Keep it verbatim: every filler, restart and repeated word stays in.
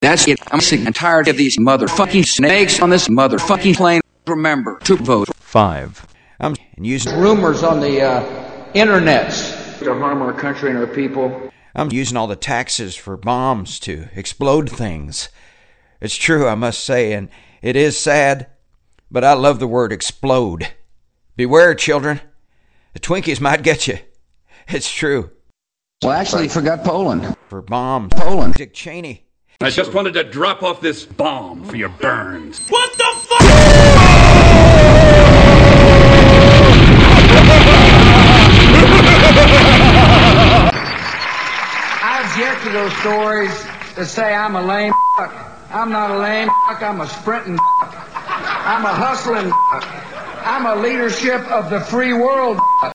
That's it. I'm sick and tired of these motherfucking snakes on this motherfucking plane. Remember to vote. Five. I'm using rumors on the uh, internets to harm our country and our people. I'm using all the taxes for bombs to explode things. It's true, I must say, and it is sad, but I love the word explode. Beware, children. The Twinkies might get you. It's true. Well, actually, forgot Poland. For bombs. Poland. Dick Cheney. I just wanted to drop off this bomb for your burns. What the fuck? I object to those stories that say I'm a lame fuck. I'm not a lame fuck. I'm a sprinting fuck. I'm a hustling fuck. I'm a leadership of the free world fuck.